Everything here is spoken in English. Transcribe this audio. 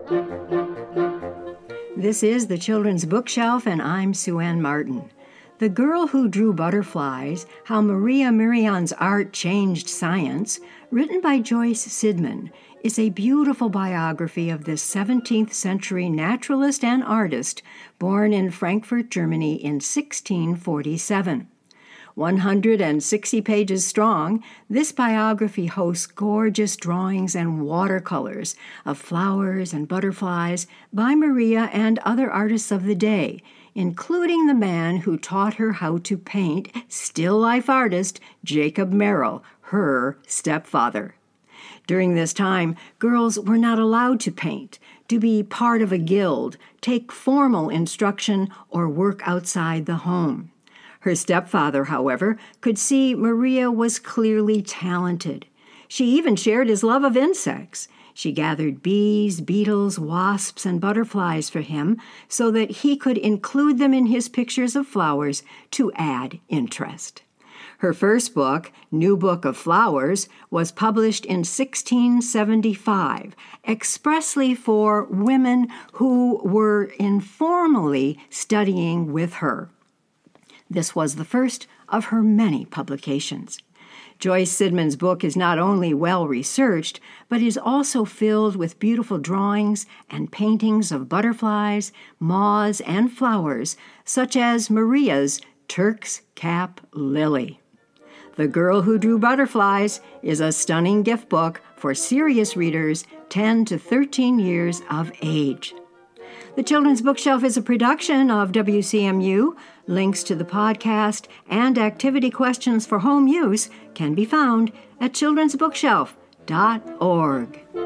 This is the Children's Bookshelf, and I'm Sue Ann Martin. The Girl Who Drew Butterflies, How Maria Merian's Art Changed Science, written by Joyce Sidman, is a beautiful biography of this 17th century naturalist and artist born in Frankfurt, Germany in 1647. 160 pages strong, this biography hosts gorgeous drawings and watercolors of flowers and butterflies by Maria and other artists of the day, including the man who taught her how to paint, still life artist Jacob Merrill, her stepfather. During this time, girls were not allowed to paint, to be part of a guild, take formal instruction, or work outside the home. Her stepfather, however, could see Maria was clearly talented. She even shared his love of insects. She gathered bees, beetles, wasps, and butterflies for him so that he could include them in his pictures of flowers to add interest. Her first book, New Book of Flowers, was published in 1675, expressly for women who were informally studying with her. This was the first of her many publications. Joyce Sidman's book is not only well-researched, but is also filled with beautiful drawings and paintings of butterflies, moths, and flowers, such as Maria's Turk's Cap Lily. The Girl Who Drew Butterflies is a stunning gift book for serious readers 10 to 13 years of age. The Children's Bookshelf is a production of WCMU. Links to the podcast and activity questions for home use can be found at childrensbookshelf.org.